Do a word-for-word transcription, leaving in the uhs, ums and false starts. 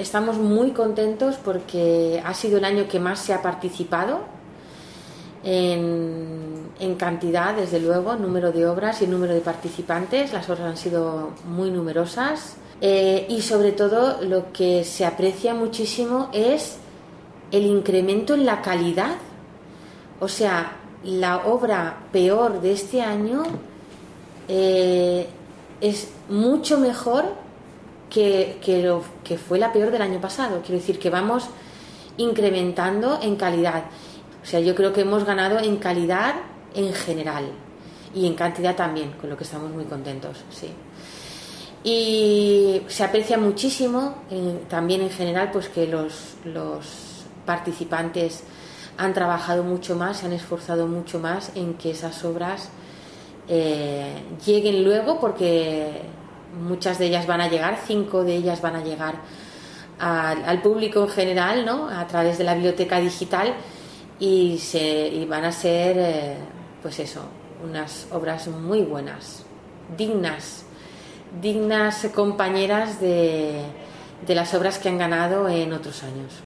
estamos muy contentos porque ha sido el año que más se ha participado en, en cantidad, desde luego, número de obras y número de participantes. Las obras han sido muy numerosas, eh, y sobre todo lo que se aprecia muchísimo es el incremento en la calidad. O sea, la obra peor de este año eh, es mucho mejor que, que lo que fue la peor del año pasado. Quiero decir que vamos incrementando en calidad. O sea, yo creo que hemos ganado en calidad en general y en cantidad también, con lo que estamos muy contentos, sí. Y se aprecia muchísimo eh, también en general, pues que los, los participantes han trabajado mucho más, se han esforzado mucho más en que esas obras eh, lleguen luego, porque muchas de ellas van a llegar, cinco de ellas van a llegar al, al público en general, ¿no? A través de la biblioteca digital, y, se, y van a ser, eh, pues eso, unas obras muy buenas, dignas, dignas compañeras de, de las obras que han ganado en otros años.